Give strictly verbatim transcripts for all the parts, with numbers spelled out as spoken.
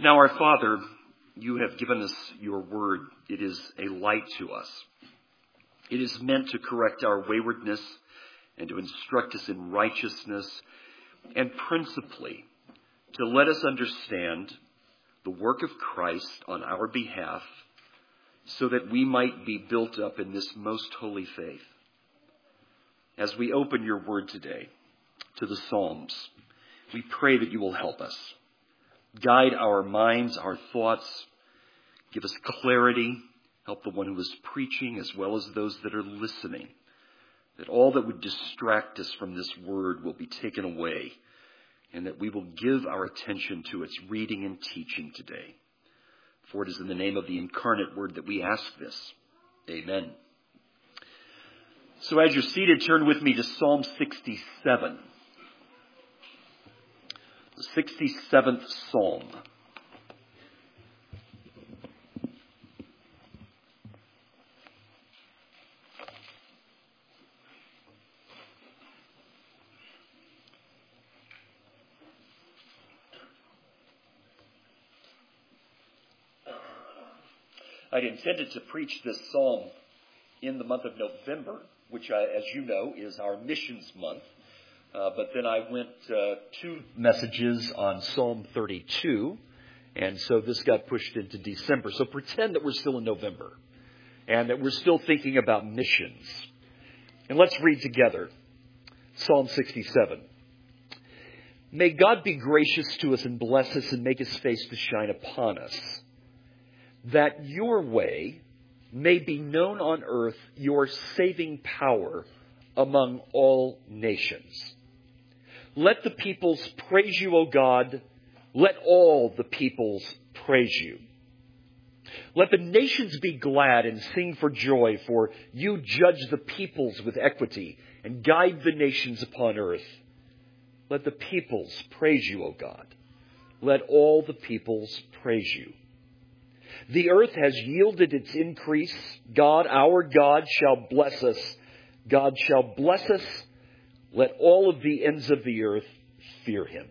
Now, our Father, you have given us your word. It is a light to us. It is meant to correct our waywardness and to instruct us in righteousness, and principally to let us understand the work of Christ on our behalf so that we might be built up in this most holy faith. As we open your word today to the Psalms, we pray that you will help us. Guide our minds, our thoughts. Give us clarity. Help the one who is preaching as well as those that are listening. That all that would distract us from this word will be taken away. And that we will give our attention to its reading and teaching today. For it is in the name of the incarnate word that we ask this. Amen. So as you're seated, turn with me to Psalm sixty-seven. The sixty-seventh Psalm. I'd intended to preach this psalm in the month of November, which, I, as you know, is our missions month. Uh, but then I went uh, two messages on Psalm thirty-two, and so this got pushed into December. So pretend that we're still in November and that we're still thinking about missions. And let's read together Psalm sixty-seven. May God be gracious to us and bless us and make his face to shine upon us, that your way may be known on earth, your saving power among all nations. Let the peoples praise you, O God. Let all the peoples praise you. Let the nations be glad and sing for joy, for you judge the peoples with equity and guide the nations upon earth. Let the peoples praise you, O God. Let all the peoples praise you. The earth has yielded its increase. God, our God, shall bless us. God shall bless us. Let all of the ends of the earth fear him.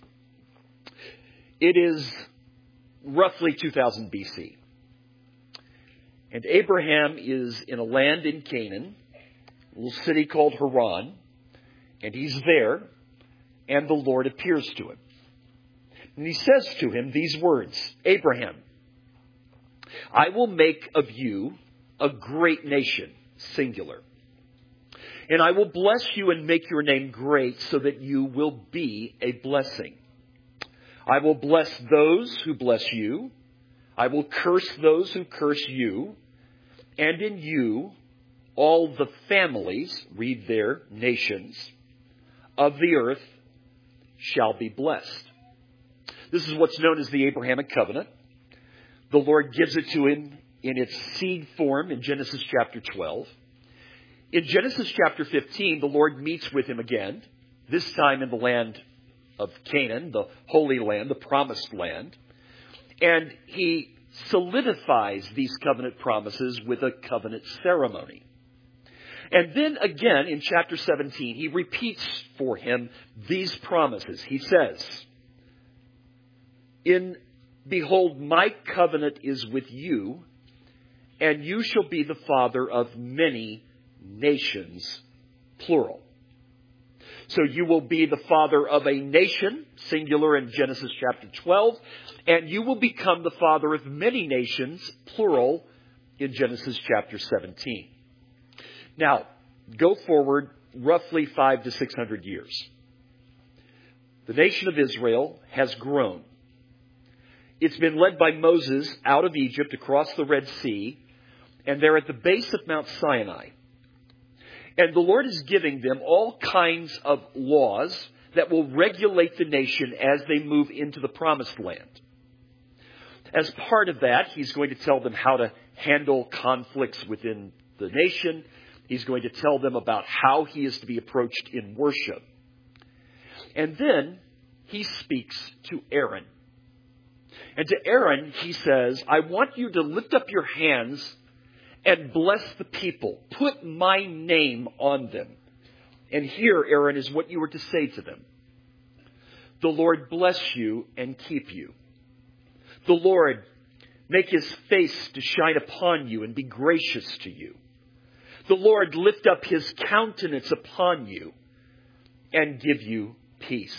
It is roughly two thousand B C. And Abraham is in a land in Canaan, a little city called Haran. And he's there, and the Lord appears to him. And he says to him these words, Abraham, I will make of you a great nation, singular. And I will bless you and make your name great so that you will be a blessing. I will bless those who bless you. I will curse those who curse you. And in you, all the families, read there, nations, of the earth shall be blessed. This is what's known as the Abrahamic covenant. The Lord gives it to him in its seed form in Genesis chapter twelve. In Genesis chapter fifteen, the Lord meets with him again, this time in the land of Canaan, the Holy Land, the promised land. And he solidifies these covenant promises with a covenant ceremony. And then again in chapter seventeen, he repeats for him these promises. He says, in Behold, my covenant is with you, and you shall be the father of many nations, plural. So you will be the father of a nation, singular in Genesis chapter twelve, and you will become the father of many nations, plural, in Genesis chapter seventeen. Now, go forward roughly five to six hundred years. The nation of Israel has grown. It's been led by Moses out of Egypt across the Red Sea, and they're at the base of Mount Sinai. And the Lord is giving them all kinds of laws that will regulate the nation as they move into the promised land. As part of that, he's going to tell them how to handle conflicts within the nation. He's going to tell them about how he is to be approached in worship. And then he speaks to Aaron. And to Aaron, he says, I want you to lift up your hands and bless the people. Put my name on them. And here, Aaron, is what you were to say to them. The Lord bless you and keep you. The Lord make his face to shine upon you and be gracious to you. The Lord lift up his countenance upon you and give you peace.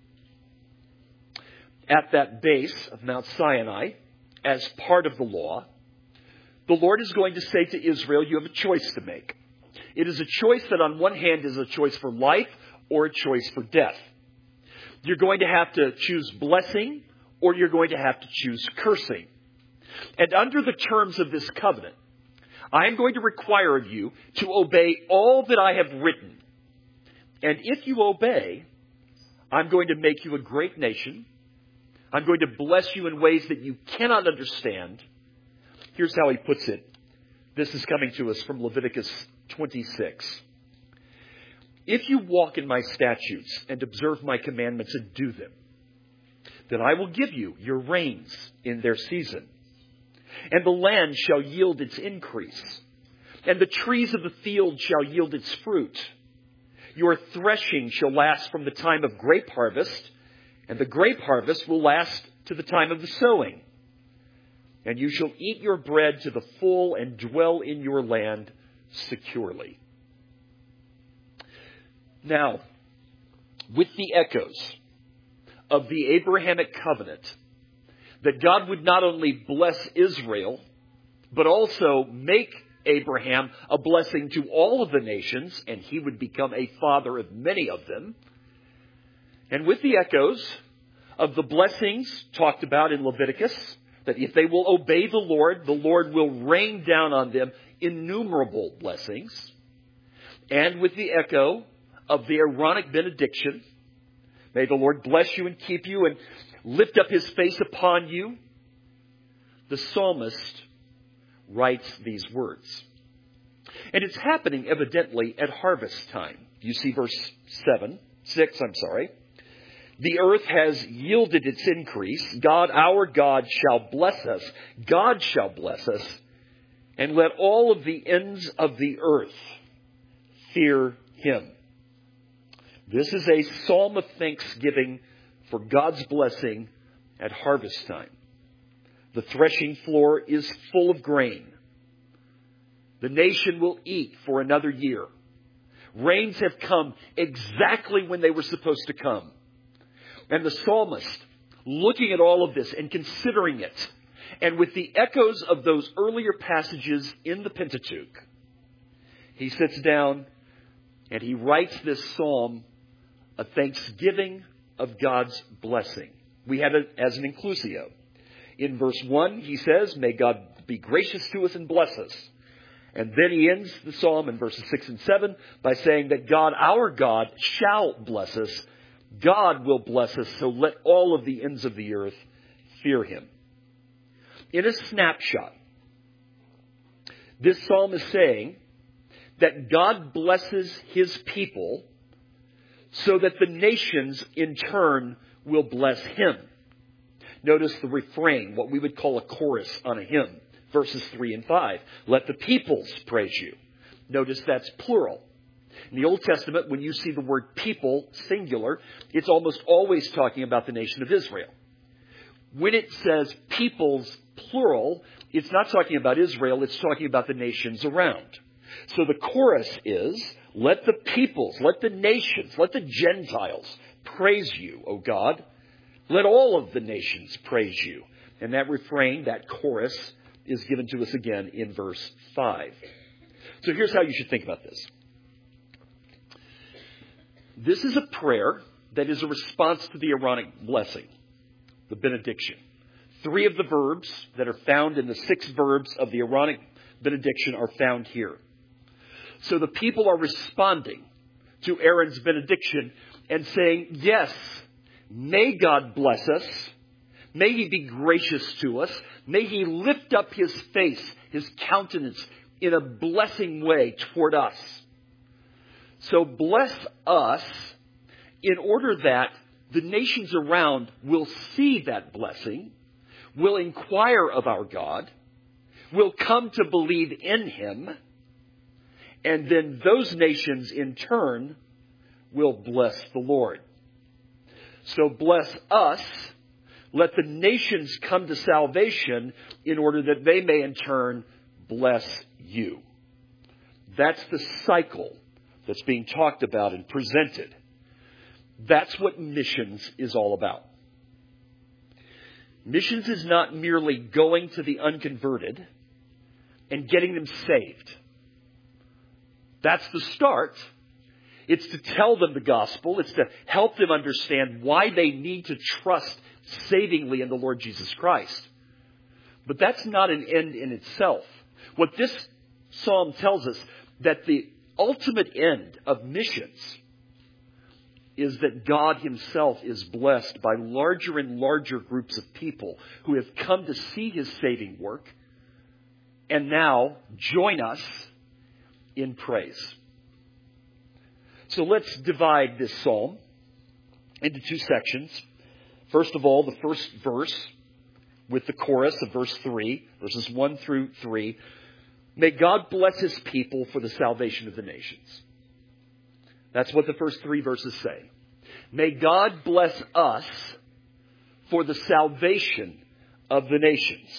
At that base of Mount Sinai, as part of the law, the Lord is going to say to Israel, you have a choice to make. It is a choice that on one hand is a choice for life or a choice for death. You're going to have to choose blessing or you're going to have to choose cursing. And under the terms of this covenant, I am going to require of you to obey all that I have written. And if you obey, I'm going to make you a great nation. I'm going to bless you in ways that you cannot understand. Here's how he puts it. This is coming to us from Leviticus twenty-six. If you walk in my statutes and observe my commandments and do them, then I will give you your rains in their season, and the land shall yield its increase, and the trees of the field shall yield its fruit. Your threshing shall last from the time of grape harvest, and the grape harvest will last to the time of the sowing. And you shall eat your bread to the full and dwell in your land securely. Now, with the echoes of the Abrahamic covenant, that God would not only bless Israel, but also make Abraham a blessing to all of the nations, and he would become a father of many of them. And with the echoes of the blessings talked about in Leviticus, that if they will obey the Lord, the Lord will rain down on them innumerable blessings. And with the echo of the Aaronic benediction, may the Lord bless you and keep you and lift up his face upon you, the psalmist writes these words. And it's happening evidently at harvest time. You see verse seven, six, I'm sorry. The earth has yielded its increase. God, our God, shall bless us. God shall bless us. And let all of the ends of the earth fear him. This is a psalm of thanksgiving for God's blessing at harvest time. The threshing floor is full of grain. The nation will eat for another year. Rains have come exactly when they were supposed to come. And the psalmist, looking at all of this and considering it, and with the echoes of those earlier passages in the Pentateuch, he sits down and he writes this psalm, a thanksgiving of God's blessing. We have it as an inclusio. In verse one, he says, may God be gracious to us and bless us. And then he ends the psalm in verses six and seven by saying that God, our God, shall bless us. God will bless us, so let all of the ends of the earth fear him. In a snapshot, this psalm is saying that God blesses his people so that the nations in turn will bless him. Notice the refrain, what we would call a chorus on a hymn, verses three and five. Let the peoples praise you. Notice that's plural. In the Old Testament, when you see the word people, singular, it's almost always talking about the nation of Israel. When it says peoples, plural, it's not talking about Israel, it's talking about the nations around. So the chorus is, let the peoples, let the nations, let the Gentiles praise you, O God. Let all of the nations praise you. And that refrain, that chorus, is given to us again in verse five. So here's how you should think about this. This is a prayer that is a response to the Aaronic blessing, the benediction. Three of the verbs that are found in the six verbs of the Aaronic benediction are found here. So the people are responding to Aaron's benediction and saying, yes, may God bless us. May he be gracious to us. May he lift up his face, his countenance in a blessing way toward us. So bless us in order that the nations around will see that blessing, will inquire of our God, will come to believe in him, and then those nations in turn will bless the Lord. So bless us Let the nations come to salvation in order that they may in turn bless you. That's the cycle that's being talked about and presented. That's what missions is all about. Missions is not merely going to the unconverted and getting them saved. That's the start. It's to tell them the gospel. It's to help them understand why they need to trust savingly in the Lord Jesus Christ. But that's not an end in itself. What this psalm tells us, that the ultimate end of missions is that God himself is blessed by larger and larger groups of people who have come to see his saving work and now join us in praise. So let's divide this psalm into two sections. First of all, the first verse with the chorus of verse three, verses one through three. May God bless his people for the salvation of the nations. That's what the first three verses say. May God bless us for the salvation of the nations.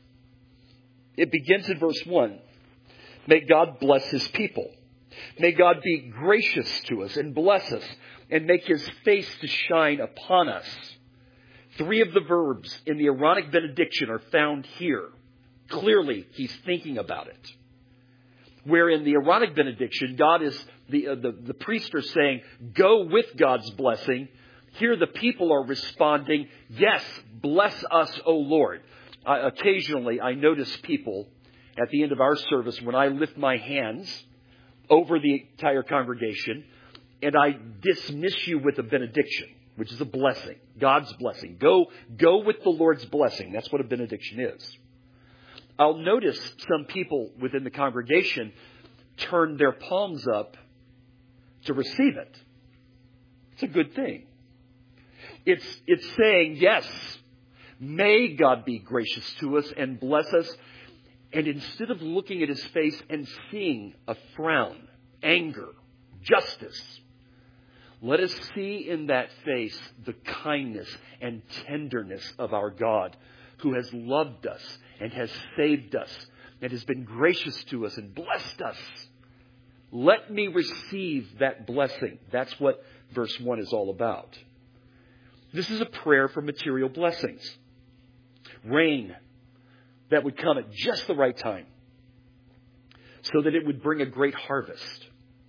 It begins in verse one. May God bless his people. May God be gracious to us and bless us and make his face to shine upon us. Three of the verbs in the Aaronic benediction are found here. Clearly, he's thinking about it. Where in the Aaronic benediction, God is the, uh, the the priests are saying, "Go with God's blessing." Here, the people are responding, "Yes, bless us, O Lord." Uh, occasionally, I notice people at the end of our service when I lift my hands over the entire congregation, and I dismiss you with a benediction, which is a blessing, God's blessing. Go, go with the Lord's blessing. That's what a benediction is. I'll notice some people within the congregation turn their palms up to receive it. It's a good thing. It's, it's saying, yes, may God be gracious to us and bless us. And instead of looking at his face and seeing a frown, anger, justice, let us see in that face the kindness and tenderness of our God, who has loved us and has saved us and has been gracious to us and blessed us. Let me receive that blessing. That's what verse one is all about. This is a prayer for material blessings. Rain that would come at just the right time so that it would bring a great harvest.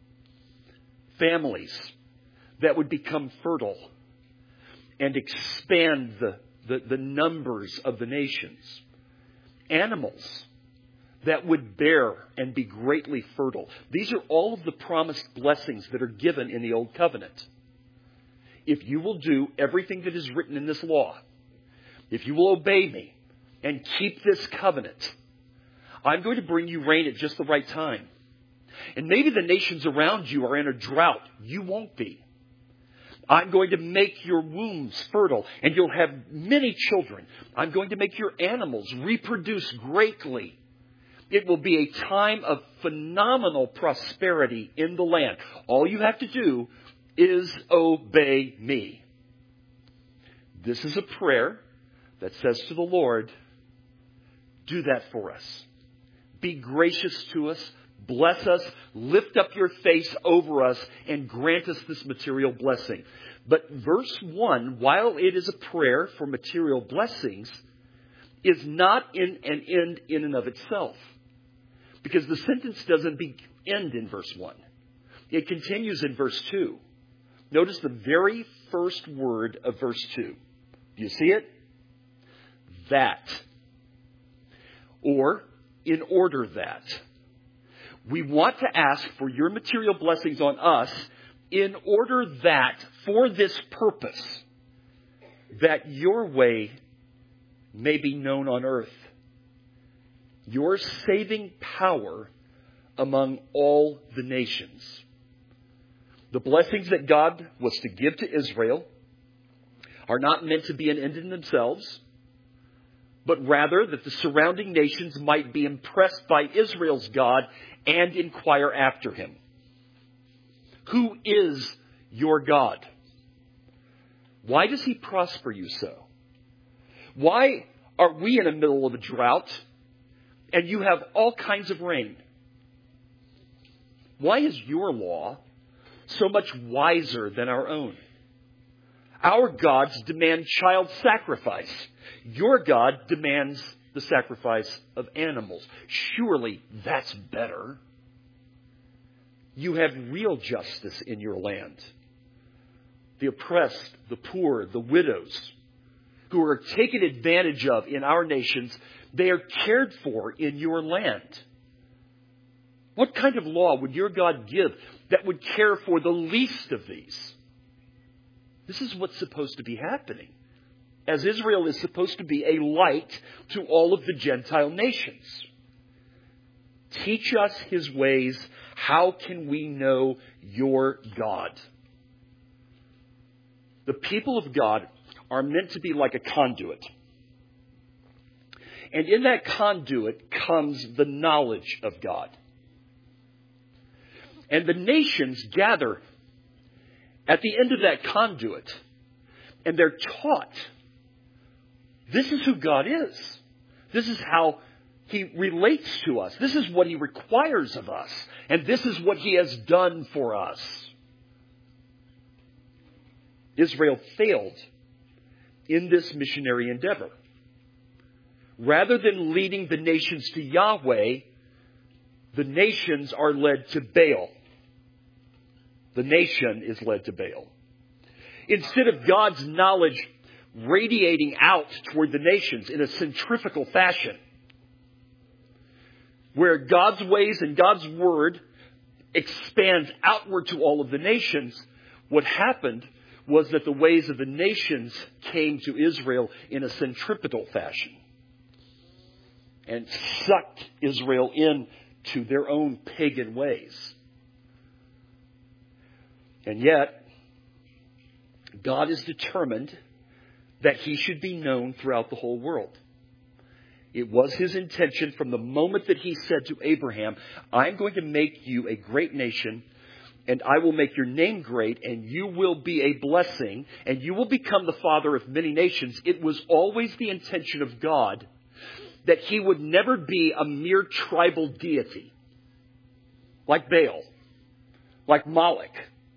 Families that would become fertile and expand the, the, the numbers of the nations. Animals that would bear and be greatly fertile. These are all of the promised blessings that are given in the Old Covenant. If you will do everything that is written in this law, if you will obey me, and keep this covenant, I'm going to bring you rain at just the right time. And maybe the nations around you are in a drought. You won't be. I'm going to make your wombs fertile, and you'll have many children. I'm going to make your animals reproduce greatly. It will be a time of phenomenal prosperity in the land. All you have to do is obey me. This is a prayer that says to the Lord, do that for us. Be gracious to us. Bless us. Lift up your face over us and grant us this material blessing. But verse one, while it is a prayer for material blessings, is not in an end in and of itself. Because the sentence doesn't be, end in verse one. It continues in verse two. Notice the very first word of verse two. Do you see it? That. Or, in order that. We want to ask for your material blessings on us in order that, for this purpose, that your way may be known on earth. Your saving power among all the nations. The blessings that God was to give to Israel are not meant to be an end in themselves, but rather that the surrounding nations might be impressed by Israel's God and inquire after him. Who is your God? Why does he prosper you so? Why are we in the middle of a drought and you have all kinds of rain? Why is your law so much wiser than our own? Our gods demand child sacrifice. Your God demands the sacrifice of animals. Surely that's better. You have real justice in your land. The oppressed, the poor, the widows who are taken advantage of in our nations, they are cared for in your land. What kind of law would your God give that would care for the least of these? This is what's supposed to be happening, as Israel is supposed to be a light to all of the Gentile nations. Teach us his ways. How can we know your God? The people of God are meant to be like a conduit. And in that conduit comes the knowledge of God. And the nations gather at the end of that conduit, and they're taught, this is who God is. This is how he relates to us. This is what he requires of us. And this is what he has done for us. Israel failed in this missionary endeavor. Rather than leading the nations to Yahweh, the nations are led to Baal. The nation is led to Baal. Instead of God's knowledge radiating out toward the nations in a centrifugal fashion, where God's ways and God's word expands outward to all of the nations, what happened was that the ways of the nations came to Israel in a centripetal fashion and sucked Israel into their own pagan ways. And yet, God is determined that he should be known throughout the whole world. It was his intention from the moment that he said to Abraham, I'm going to make you a great nation, and I will make your name great, and you will be a blessing, and you will become the father of many nations. It was always the intention of God that he would never be a mere tribal deity, like Baal, like Moloch.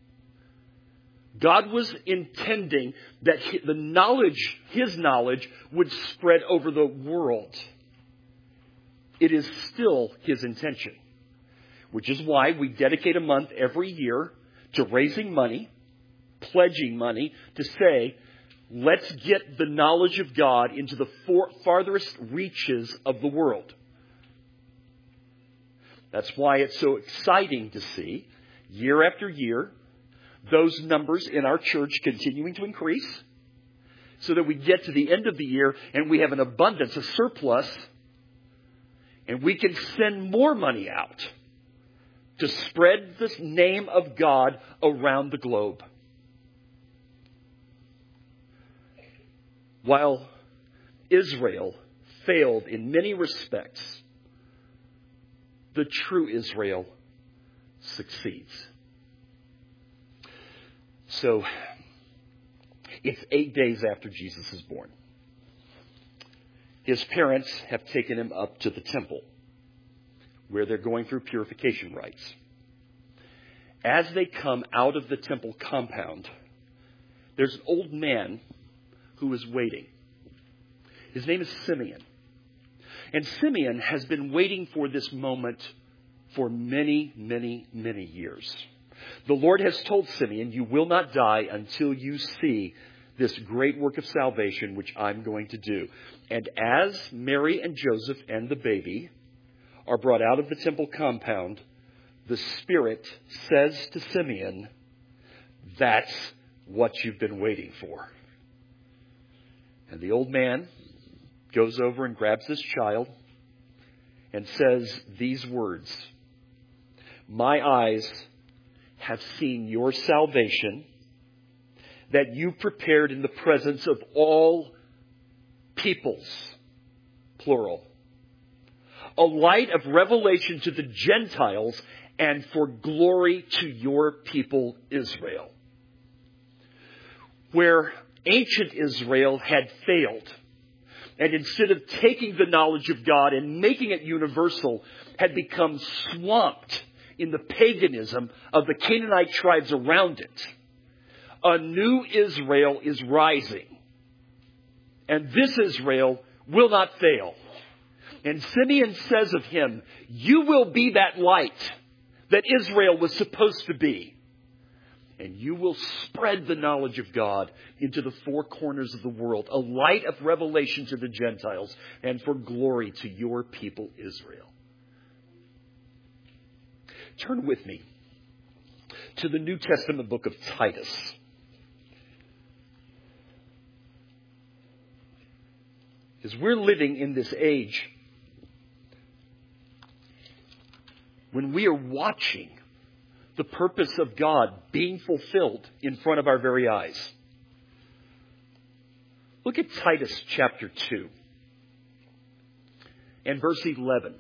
God was intending that the knowledge, his knowledge, would spread over the world. It is still his intention, which is why we dedicate a month every year to raising money, pledging money, to say, let's get the knowledge of God into the for- farthest reaches of the world. That's why it's so exciting to see, year after year, those numbers in our church continuing to increase, so that we get to the end of the year and we have an abundance, a surplus, and we can send more money out to spread this name of God around the globe. While Israel failed in many respects, the true Israel succeeds. So, it's eight days after Jesus is born. His parents have taken him up to the temple, where they're going through purification rites. As they come out of the temple compound, there's an old man who is waiting. His name is Simeon. And Simeon has been waiting for this moment for many, many, many years. The Lord has told Simeon, you will not die until you see this great work of salvation which I'm going to do. And as Mary and Joseph and the baby are brought out of the temple compound, the Spirit says to Simeon, that's what you've been waiting for. And the old man goes over and grabs this child and says these words, my eyes have seen your salvation that you prepared in the presence of all peoples, plural. A light of revelation to the Gentiles and for glory to your people Israel. Where ancient Israel had failed, and instead of taking the knowledge of God and making it universal, had become swamped in the paganism of the Canaanite tribes around it. A new Israel is rising. And this Israel will not fail. And Simeon says of him, you will be that light that Israel was supposed to be. And you will spread the knowledge of God into the four corners of the world, a light of revelation to the Gentiles and for glory to your people Israel. Turn with me to the New Testament book of Titus. As we're living in this age when we are watching the purpose of God being fulfilled in front of our very eyes. Look at Titus chapter two and verse eleven.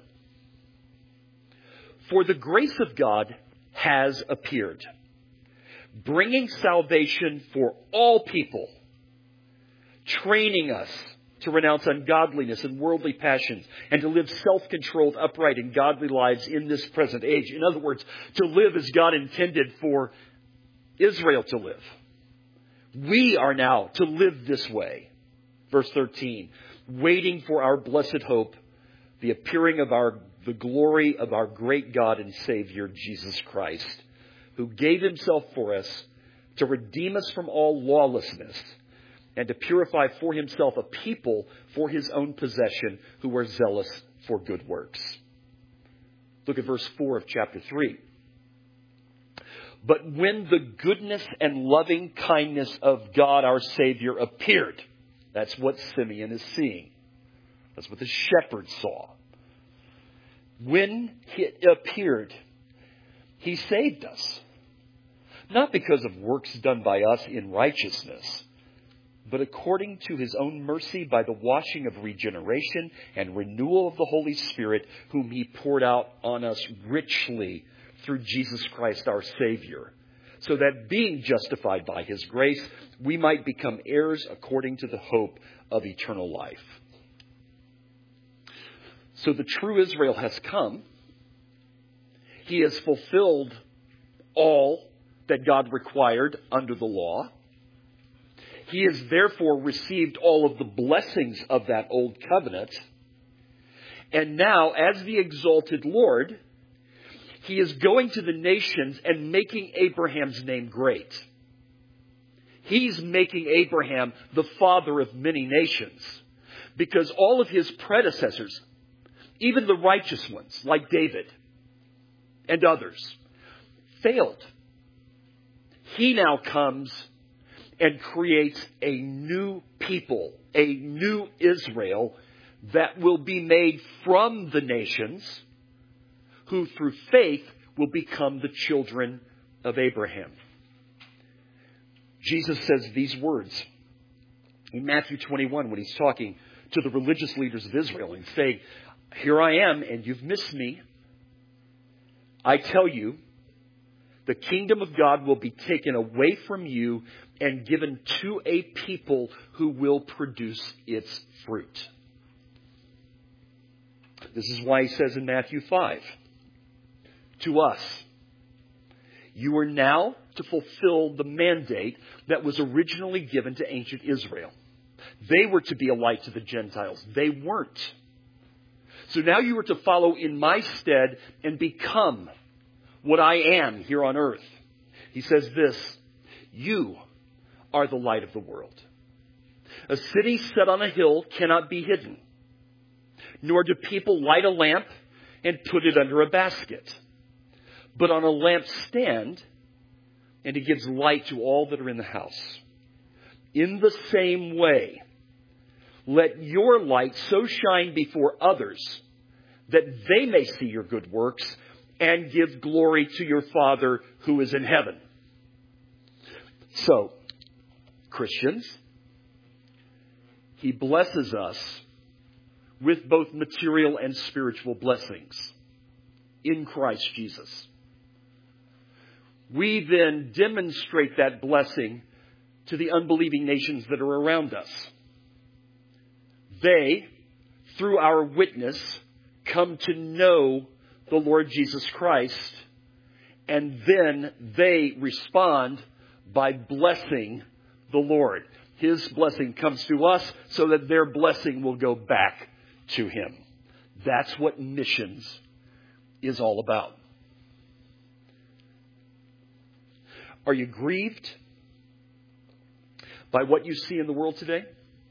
For the grace of God has appeared, bringing salvation for all people, training us to renounce ungodliness and worldly passions, and to live self-controlled, upright, and godly lives in this present age. In other words, to live as God intended for Israel to live. We are now to live this way. Verse thirteen, waiting for our blessed hope, the appearing of our the glory of our great God and Savior, Jesus Christ, who gave himself for us to redeem us from all lawlessness, and to purify for himself a people for his own possession who are zealous for good works. Look at verse four of chapter three. But when the goodness and loving kindness of God our Savior appeared, that's what Simeon is seeing. That's what the shepherds saw. When it appeared, he saved us. Not because of works done by us in righteousness, but according to his own mercy by the washing of regeneration and renewal of the Holy Spirit, whom he poured out on us richly through Jesus Christ our Savior, so that being justified by his grace, we might become heirs according to the hope of eternal life. So the true Israel has come. He has fulfilled all that God required under the law. He has therefore received all of the blessings of that old covenant. And now, as the exalted Lord, he is going to the nations and making Abraham's name great. He's making Abraham the father of many nations, because all of his predecessors, even the righteous ones like David and others, failed. He now comes and creates a new people, a new Israel that will be made from the nations, who through faith will become the children of Abraham. Jesus says these words in Matthew twenty-one when he's talking to the religious leaders of Israel and saying, here I am and you've missed me. I tell you, the kingdom of God will be taken away from you and given to a people who will produce its fruit. This is why he says in Matthew five, to us, you are now to fulfill the mandate that was originally given to ancient Israel. They were to be a light to the Gentiles. They weren't. So now you are to follow in my stead and become what I am here on earth. He says this, you are the light of the world. A city set on a hill cannot be hidden, nor do people light a lamp and put it under a basket, but on a lampstand, and it gives light to all that are in the house. In the same way, let your light so shine before others that they may see your good works and give glory to your Father who is in heaven. So, Christians, he blesses us with both material and spiritual blessings in Christ Jesus. We then demonstrate that blessing to the unbelieving nations that are around us. they, through our witness, come to know the Lord Jesus Christ, and then they respond by blessing the Lord. His blessing comes to us so that their blessing will go back to Him. That's what missions is all about. Are you grieved by what you see in the world today?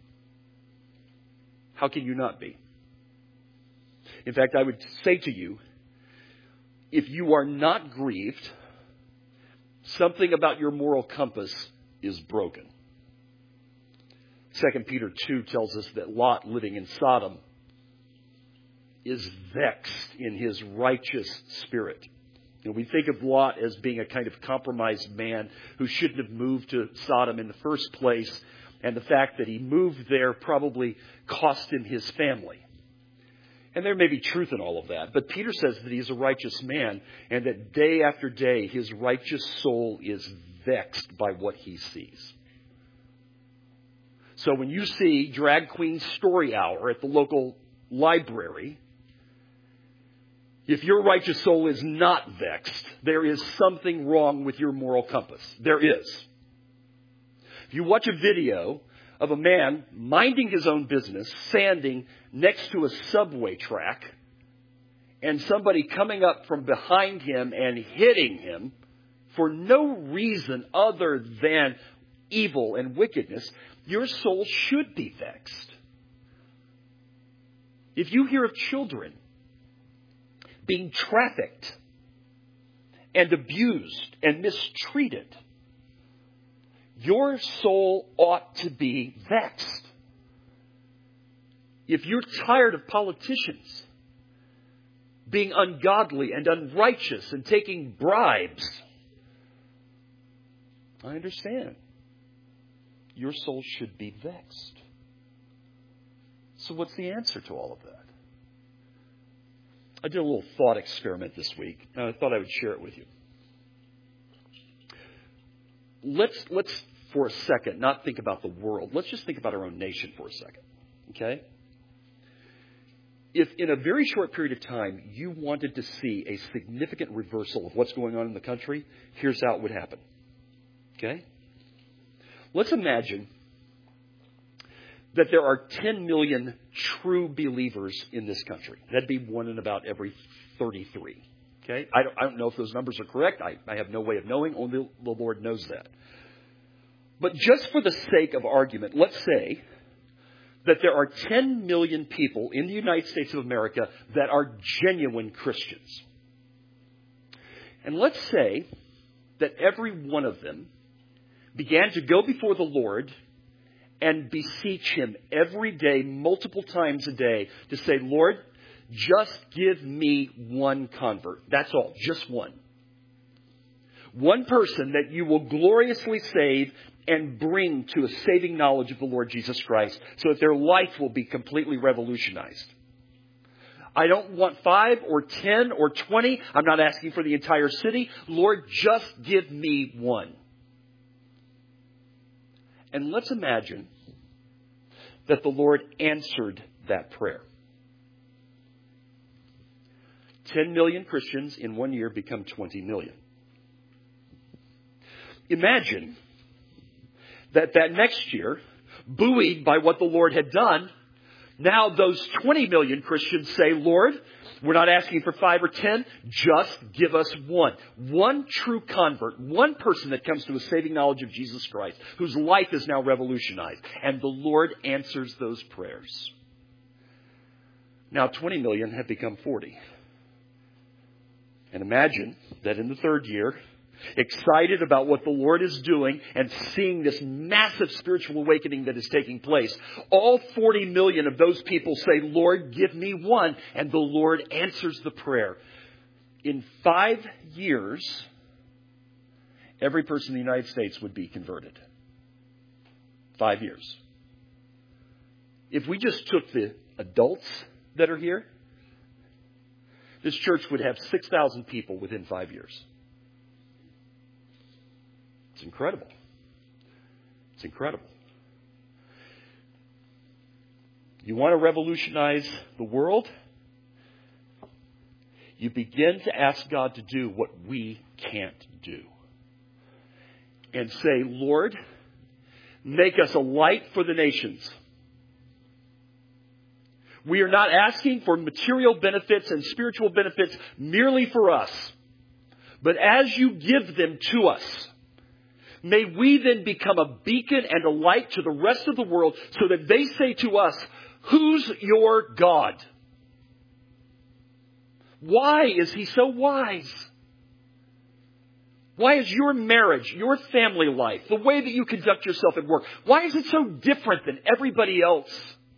How can you not be? In fact, I would say to you, if you are not grieved, something about your moral compass is broken. Second Peter two tells us that Lot, living in Sodom, is vexed in his righteous spirit. You know, we think of Lot as being a kind of compromised man who shouldn't have moved to Sodom in the first place, and the fact that he moved there probably cost him his family. And there may be truth in all of that, but Peter says that he's a righteous man, and that day after day his righteous soul is vexed by what he sees. So when you see Drag Queen Story Hour at the local library, if your righteous soul is not vexed, there is something wrong with your moral compass. There is. If you watch a video of a man minding his own business, standing next to a subway track, and somebody coming up from behind him and hitting him for no reason other than evil and wickedness, your soul should be vexed. If you hear of children being trafficked and abused and mistreated, your soul ought to be vexed. If you're tired of politicians being ungodly and unrighteous and taking bribes, I understand. Your soul should be vexed. So what's the answer to all of that? I did a little thought experiment this week, and I thought I would share it with you. Let's, let's for a second, not think about the world. Let's just think about our own nation for a second. Okay? If in a very short period of time you wanted to see a significant reversal of what's going on in the country, here's how it would happen. Okay? Let's imagine that there are ten million true believers in this country. That'd be one in about every thirty-three. Okay? I don't, I don't know if those numbers are correct. I, I have no way of knowing. Only the Lord knows that. But just for the sake of argument, let's say that there are ten million people in the United States of America that are genuine Christians. And let's say that every one of them began to go before the Lord and beseech Him every day, multiple times a day, to say, Lord, just give me one convert. That's all, just one. One person that you will gloriously save and bring to a saving knowledge of the Lord Jesus Christ so that their life will be completely revolutionized. I don't want five or ten or twenty. I'm not asking for the entire city. Lord, just give me one. And let's imagine that the Lord answered that prayer. ten million Christians in one year become twenty million. Imagine that that next year, buoyed by what the Lord had done, now those twenty million Christians say, Lord, we're not asking for five or ten, just give us one. One true convert, one person that comes to a saving knowledge of Jesus Christ, whose life is now revolutionized. And the Lord answers those prayers. Now twenty million have become forty. And imagine that in the third year, excited about what the Lord is doing and seeing this massive spiritual awakening that is taking place, all forty million of those people say, Lord, give me one. And the Lord answers the prayer. In five years, every person in the United States would be converted. Five years. If we just took the adults that are here, this church would have six thousand people within five years. It's incredible. It's incredible. You want to revolutionize the world? You begin to ask God to do what we can't do. And say, Lord, make us a light for the nations. We are not asking for material benefits and spiritual benefits merely for us. But as you give them to us, may we then become a beacon and a light to the rest of the world so that they say to us, who's your God? Why is he so wise? Why is your marriage, your family life, the way that you conduct yourself at work, why is it so different than everybody else?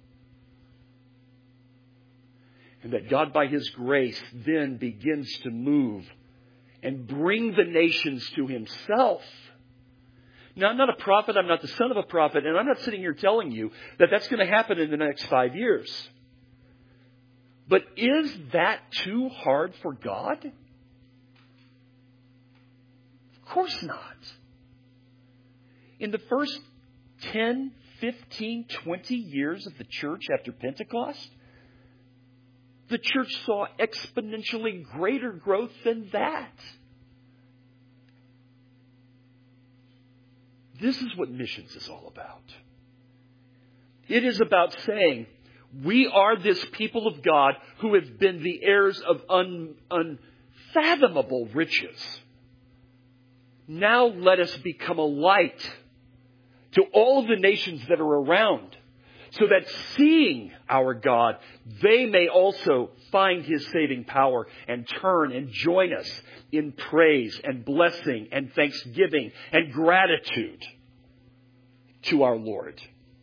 And that God, by his grace, then begins to move and bring the nations to himself. Now, I'm not a prophet. I'm not the son of a prophet. And I'm not sitting here telling you that that's going to happen in the next five years. But is that too hard for God? Of course not. In the first ten, fifteen, twenty years of the church after Pentecost, the church saw exponentially greater growth than that. This is what missions is all about. It is about saying, we are this people of God who have been the heirs of un, unfathomable riches. Now let us become a light to all of the nations that are around, so that seeing our God, they may also find his saving power and turn and join us in praise and blessing and thanksgiving and gratitude to our Lord.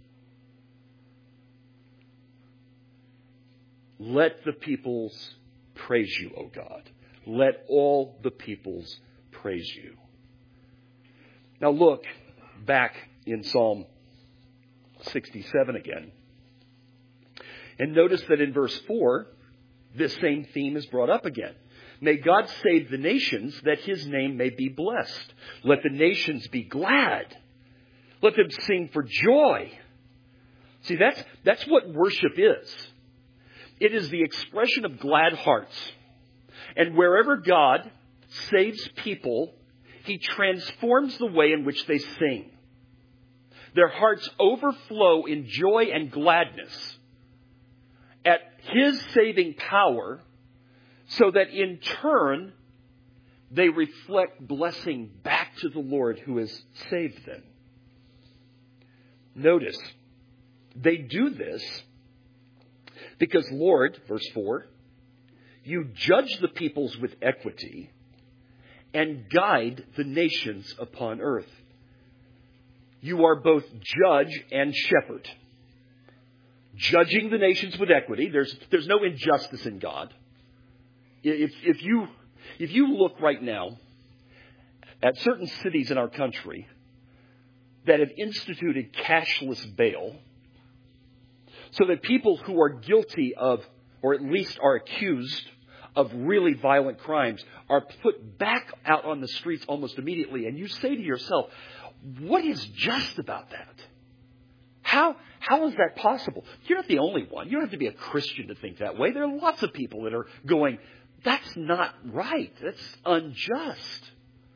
Let the peoples praise you, O God. Let all the peoples praise you. Now look back in Psalm sixty-seven again. And notice that in verse four, this same theme is brought up again. May God save the nations that his name may be blessed. Let the nations be glad. Let them sing for joy. See, that's, that's what worship is. It is the expression of glad hearts. And wherever God saves people, he transforms the way in which they sing. Their hearts overflow in joy and gladness at his saving power, so that in turn they reflect blessing back to the Lord who has saved them. Notice, they do this because, Lord, verse four, you judge the peoples with equity and guide the nations upon earth. You are both judge and shepherd. Judging the nations with equity. There's, there's no injustice in God. If, if you, if you look right now at certain cities in our country that have instituted cashless bail, so that people who are guilty of, or at least are accused of really violent crimes, are put back out on the streets almost immediately. And you say to yourself, what is just about that? How, how is that possible? You're not the only one. You don't have to be a Christian to think that way. There are lots of people that are going, that's not right. That's unjust.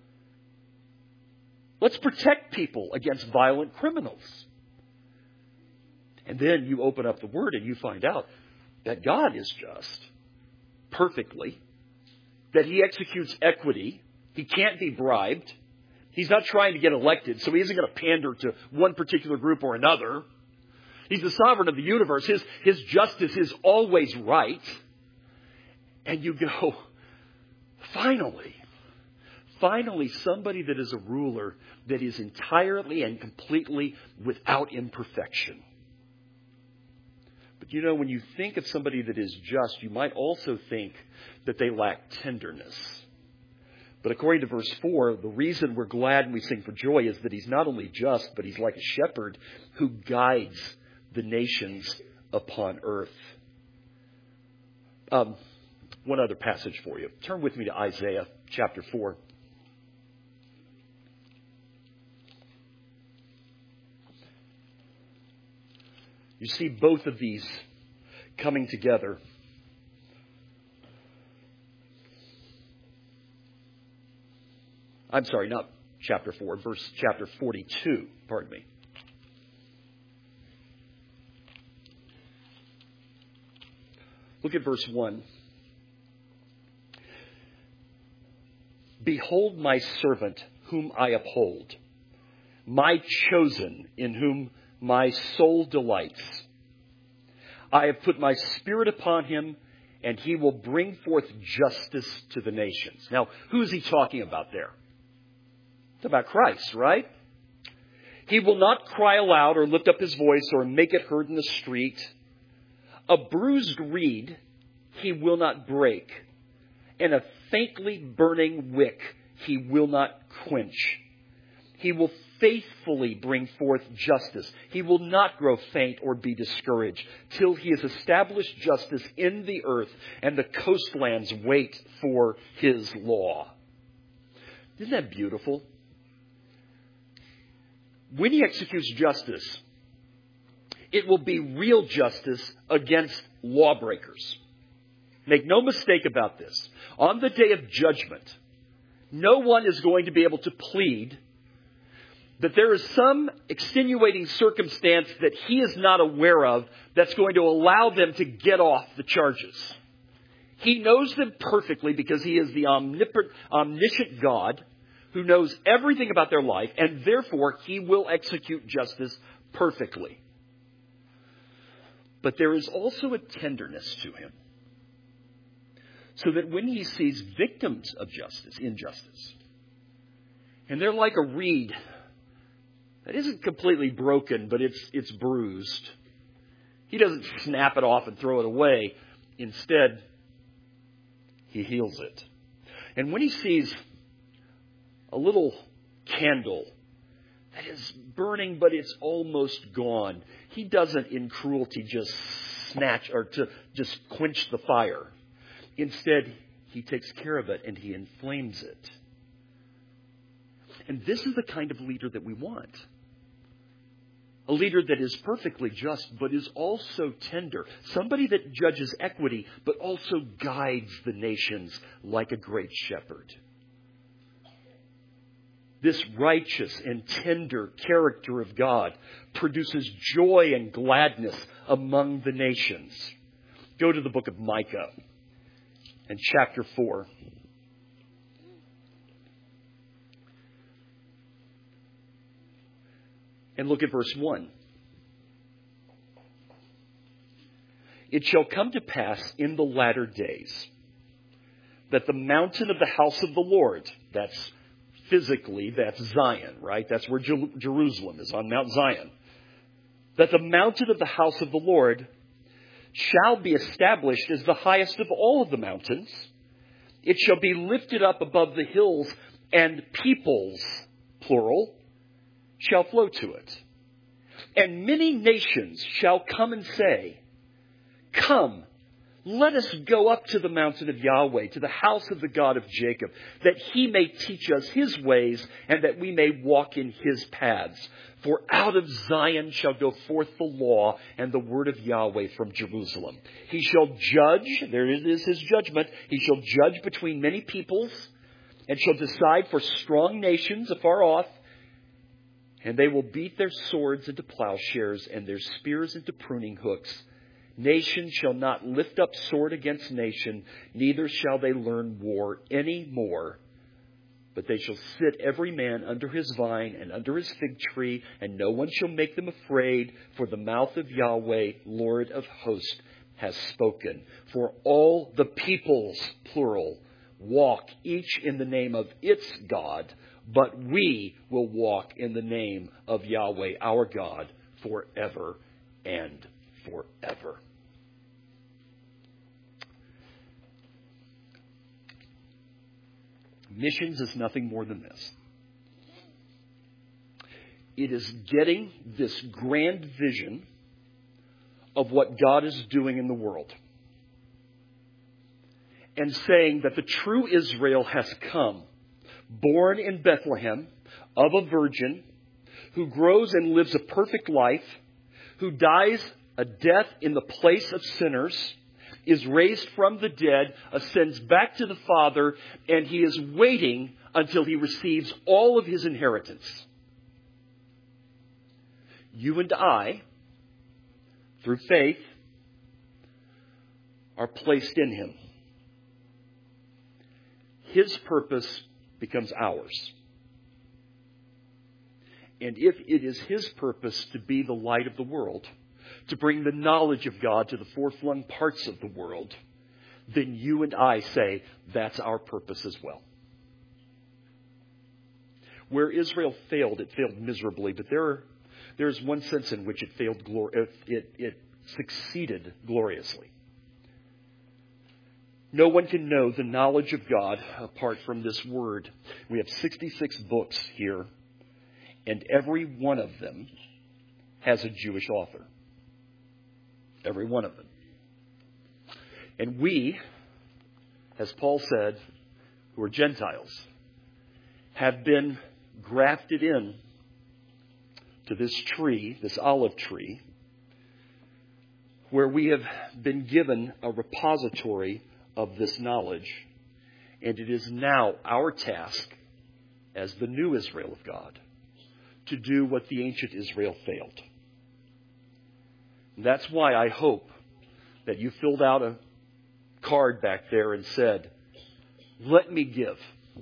Let's protect people against violent criminals. And then you open up the Word and you find out that God is just perfectly, that he executes equity. He can't be bribed. He's not trying to get elected, so he isn't going to pander to one particular group or another. He's the sovereign of the universe. His, his justice is always right. And you go, finally, finally somebody that is a ruler that is entirely and completely without imperfection. But you know, when you think of somebody that is just, you might also think that they lack tenderness. But according to verse four, the reason we're glad and we sing for joy is that he's not only just, but he's like a shepherd who guides the nations upon earth. Um, one other passage for you. Turn with me to Isaiah chapter four. You see both of these coming together. I'm sorry, not chapter four, verse chapter forty-two, pardon me. Look at verse one. Behold my servant whom I uphold, my chosen in whom my soul delights. I have put my spirit upon him, and he will bring forth justice to the nations. Now, who is he talking about there? It's about Christ, right? He will not cry aloud or lift up his voice or make it heard in the street. A bruised reed he will not break, and a faintly burning wick he will not quench. He will faithfully bring forth justice. He will not grow faint or be discouraged till he has established justice in the earth, and the coastlands wait for his law. Isn't that beautiful? When he executes justice, it will be real justice against lawbreakers. Make no mistake about this. On the day of judgment, no one is going to be able to plead that there is some extenuating circumstance that he is not aware of that's going to allow them to get off the charges. He knows them perfectly because he is the omniscient God who knows everything about their life, and therefore he will execute justice perfectly. But there is also a tenderness to him, so that when he sees victims of justice, injustice, and they're like a reed that isn't completely broken, but it's it's bruised, he doesn't snap it off and throw it away. Instead, he heals it. And when he sees a little candle that is burning, but it's almost gone, he doesn't in cruelty just snatch or to just quench the fire. Instead, he takes care of it and he inflames it. And this is the kind of leader that we want. A leader that is perfectly just, but is also tender. Somebody that judges equity, but also guides the nations like a great shepherd. This righteous and tender character of God produces joy and gladness among the nations. Go to the book of Micah and chapter four. And look at verse one. It shall come to pass in the latter days that the mountain of the house of the Lord, that's physically, that's Zion, right? That's where Jer- Jerusalem is, on Mount Zion. That the mountain of the house of the Lord shall be established as the highest of all of the mountains. It shall be lifted up above the hills, and peoples, plural, shall flow to it. And many nations shall come and say, Come, let us go up to the mountain of Yahweh, to the house of the God of Jacob, that he may teach us his ways, and that we may walk in his paths. For out of Zion shall go forth the law and the word of Yahweh from Jerusalem. He shall judge, there it is his judgment, he shall judge between many peoples, and shall decide for strong nations afar off. And they will beat their swords into plowshares and their spears into pruning hooks. Nation shall not lift up sword against nation, neither shall they learn war any more. But they shall sit every man under his vine and under his fig tree, and no one shall make them afraid, for the mouth of Yahweh, Lord of hosts, has spoken. For all the peoples, plural, walk each in the name of its God, but we will walk in the name of Yahweh, our God, forever and forever. Missions is nothing more than this. It is getting this grand vision of what God is doing in the world and saying that the true Israel has come, born in Bethlehem of a virgin, who grows and lives a perfect life, who dies a death in the place of sinners, is raised from the dead, ascends back to the Father, and he is waiting until he receives all of his inheritance. You and I, through faith, are placed in him. His purpose becomes ours. And if it is his purpose to be the light of the world, to bring the knowledge of God to the far-flung parts of the world, then you and I say that's our purpose as well. Where Israel failed, it failed miserably, but there, there's one sense in which it failed, glor- it, it, it succeeded gloriously. No one can know the knowledge of God apart from this word. We have sixty-six books here, and every one of them has a Jewish author. Every one of them. And we, as Paul said, who are Gentiles, have been grafted in to this tree, this olive tree, where we have been given a repository of this knowledge. And it is now our task, as the new Israel of God, to do what the ancient Israel failed. And that's why I hope that you filled out a card back there and said, let me give.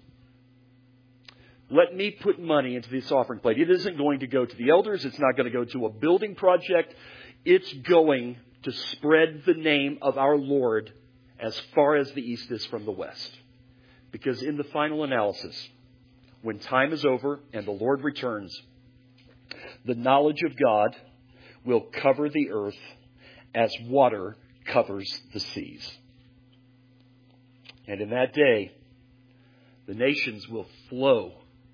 Let me put money into this offering plate. It isn't going to go to the elders. It's not going to go to a building project. It's going to spread the name of our Lord as far as the east is from the west. Because in the final analysis, when time is over and the Lord returns, the knowledge of God will cover the earth as water covers the seas. And in that day, the nations will flow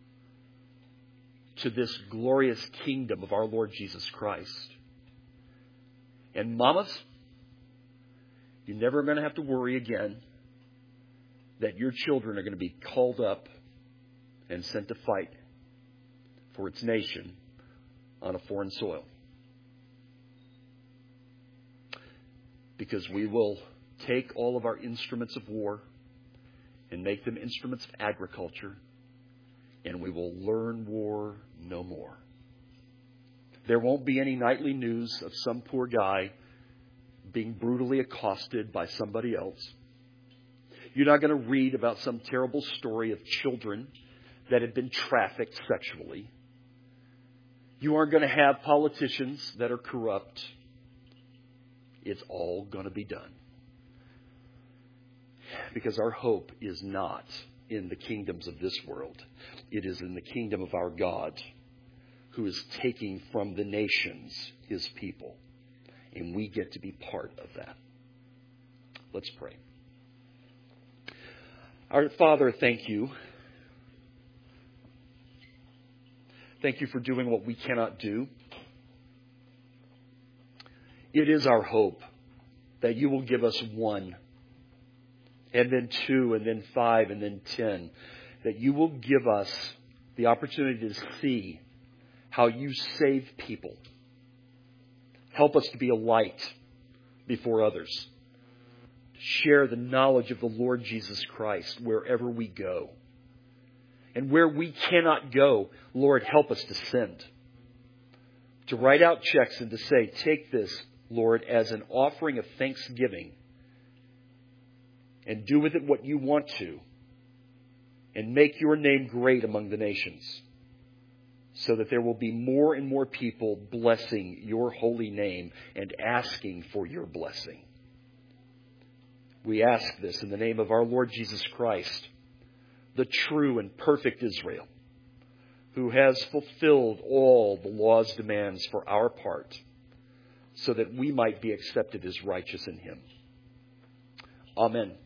to this glorious kingdom of our Lord Jesus Christ. And mamas, you're never going to have to worry again that your children are going to be called up and sent to fight for its nation on a foreign soil. Because we will take all of our instruments of war and make them instruments of agriculture, and we will learn war no more. There won't be any nightly news of some poor guy being brutally accosted by somebody else. You're not going to read about some terrible story of children that have been trafficked sexually. You aren't going to have politicians that are corrupt. It's all going to be done. Because our hope is not in the kingdoms of this world. It is in the kingdom of our God, who is taking from the nations his people. And we get to be part of that. Let's pray. Our Father, thank you. Thank you for doing what we cannot do. It is our hope that you will give us one, and then two, and then five, and then ten. That you will give us the opportunity to see how you save people. Help us to be a light before others. Share the knowledge of the Lord Jesus Christ wherever we go. And where we cannot go, Lord, help us to send. To write out checks and to say, take this, Lord, as an offering of thanksgiving. And do with it what you want to. And make your name great among the nations. So that there will be more and more people blessing your holy name and asking for your blessing. We ask this in the name of our Lord Jesus Christ, the true and perfect Israel, who has fulfilled all the law's demands for our part, so that we might be accepted as righteous in him. Amen.